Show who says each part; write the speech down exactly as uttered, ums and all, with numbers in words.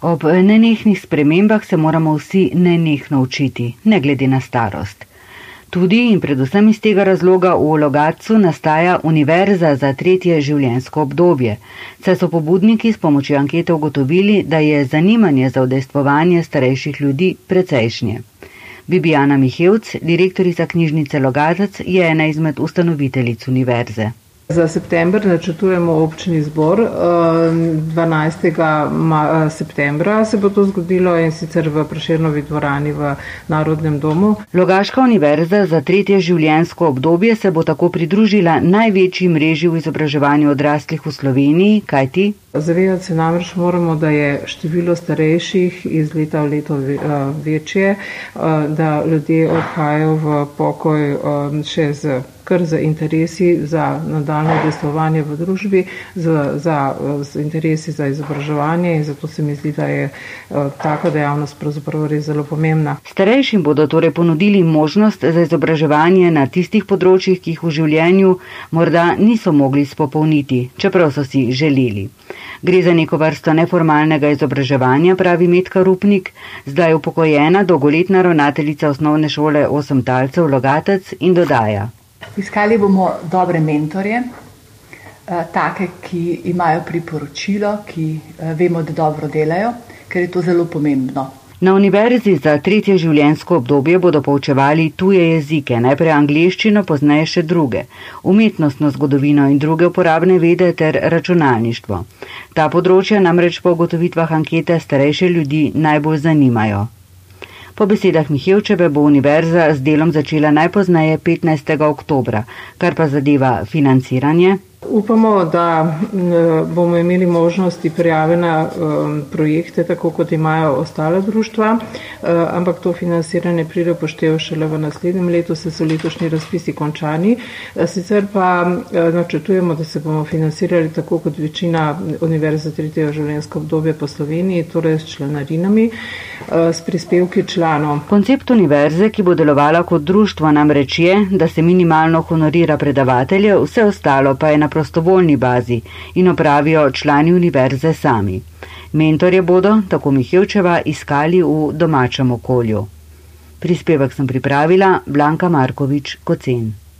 Speaker 1: Ob nenehnih spremembah se moramo vsi nenehno učiti, ne glede na starost. Tudi in predvsem iz tega razloga v Logatcu nastaja Univerza za tretje življenjsko obdobje, saj so pobudniki s pomočjo ankete ugotovili, da je zanimanje za udejstvovanje starejših ljudi precejšnje. Bibiana Mihevc, direktorica knjižnice Logatec, je ena izmed ustanoviteljic univerze.
Speaker 2: Za september načrtujemo občni zbor, dvanajstega septembra se bo to zgodilo in sicer v Prešernovi dvorani v Narodnem domu.
Speaker 1: Logaška univerza za tretje življenjsko obdobje se bo tako pridružila največji mreži v izobraževanju odraslih v Sloveniji, kajti
Speaker 2: zavedati se namreč moramo, da je število starejših iz leta v leto večje, da ljudje odhajajo v pokoj še z kar za interesi za nadaljnje udejstvovanje v družbi, za, za, za interesi za izobraževanje in zato se mi zdi, da je taka dejavnost pravzaprav res zelo pomembna.
Speaker 1: Starejšim bodo torej ponudili možnost za izobraževanje na tistih področjih, ki jih v življenju morda niso mogli spopolniti, čeprav so si želeli. Gre za neko vrsto neformalnega izobraževanja, pravi Metka Rupnik, zdaj upokojena dolgoletna ravnateljica osnovne šole Osemtalcev Logatec in dodaja.
Speaker 3: Iskali bomo dobre mentorje, take, ki imajo priporočilo, ki vemo, da dobro delajo, ker je to zelo pomembno.
Speaker 1: Na univerzi za tretje življenjsko obdobje bodo poučevali tuje jezike, najprej angleščino, pozneje še druge, umetnostno zgodovino in druge uporabne vede ter računalništvo. Ta področja namreč po ugotovitvah ankete starejše ljudi najbolj zanimajo. Po besedah Mihevčeve bo univerza z delom začela najpozneje petnajstega oktobra, kar pa zadeva financiranje.
Speaker 2: Upamo, da bomo imeli možnosti prijave na projekte, tako kot imajo ostale društva, ampak to financiranje pride upoštev šele v naslednjem letu, se so letošnji razpisi končani. Sicer pa načrtujemo, da se bomo financirali tako kot večina univerz za tretje življenjsko obdobje po Sloveniji, torej s članarinami, s prispevki članov.
Speaker 1: Koncept univerze, ki bo delovala kot društvo, namreč je, da se minimalno honorira predavatelje, vse ostalo pa je na prostovoljni bazi in opravijo člani univerze sami. Mentorje bodo, tako Mihevčeva, iskali v domačem okolju. Prispevek sem pripravila Blanka Markovič Kocen.